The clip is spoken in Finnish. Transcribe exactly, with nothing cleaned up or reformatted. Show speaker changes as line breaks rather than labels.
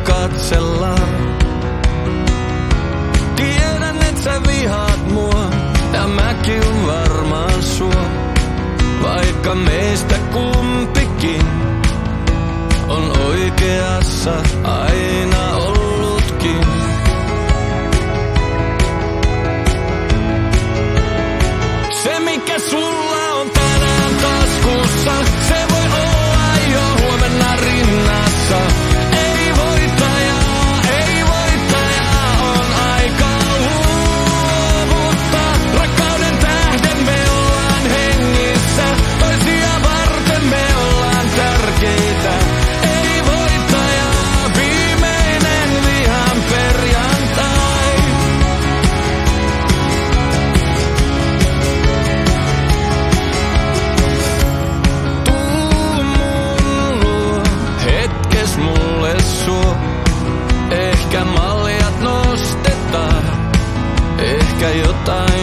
katsellaan. Tiedän, et sä vihaat mua, ja mäkin varmaan sua. Vaikka meistä kumpikin on oikeassa aina ollutkin. Se mikä sulla on tänään taskussa, se voi olla jo huomenna rinnassa. Ei voittajaa, ei voittajaa, on aika luovuttaa. Rakkauden tähden me ollaan hengissä, toisia varten me ollaan tärkeitä. Ei voittajaa, viimeinen vihan perjantai. Tuu mun luo, hetkes mulle suo. Ehkä maljat nostetaan, ehkä jotain